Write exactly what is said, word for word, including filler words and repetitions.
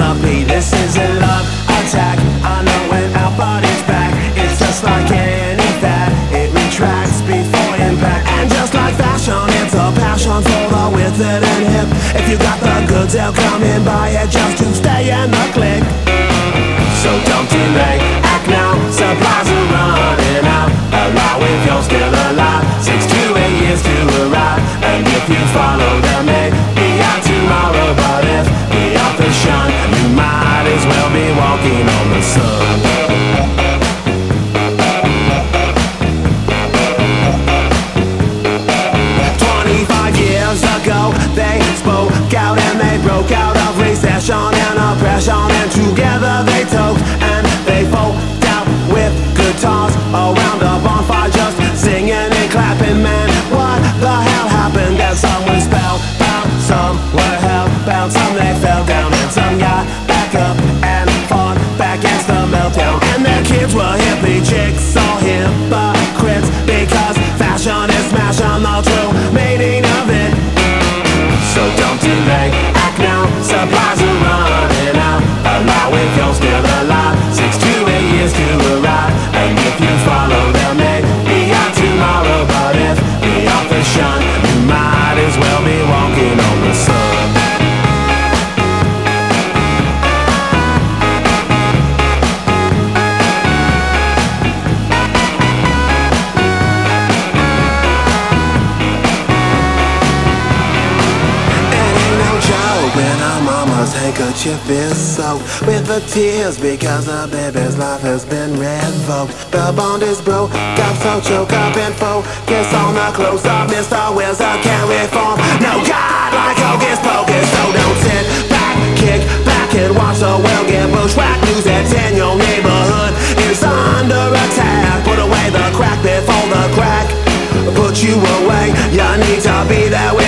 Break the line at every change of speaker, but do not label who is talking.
recipe. This is a love attack. I know when our body's back, it's just like any fad. It retracts before impact. And just like fashion, it's a passion for the withered and hip. If you got the goods, they'll come and buy it just to stay in the clique. So don't delay, act now, supplies are running out. Allow if you're still alive, six to eight years to arrive. And if you follow them, may be out tomorrow. But if the author's shun, you might as well be walking on the sun. Twenty-five years ago, they spoke out and they broke out of recession and oppression. And together they took and they folk out with guitars around a bonfire, just singing and clapping. Man, what the hell happened? That some were spellbound, some were hellbound, some they fell down, and some got back up and fought back against the meltdown. And their kids were hippie chicks, all hypocrites, because fashion is smashing the true meaning of it. So don't delay, act now, supplies are running out. Allow if you're still alive, six to eight years to arrive. And if you follow them, may be out tomorrow. But if the author's shun, you might as well be walking on the sun. When our mama's handkerchief is soaked with the tears because the baby's life has been revoked. The bond is broke, got so choked up and focus on the close up. Mister Wizard can't reform. No God like Hocus Pocus. So don't sit back, kick back and watch the world get bushwhacked. News that's in your neighborhood is under attack. Put away the crack before the crack put you away. You need to be there with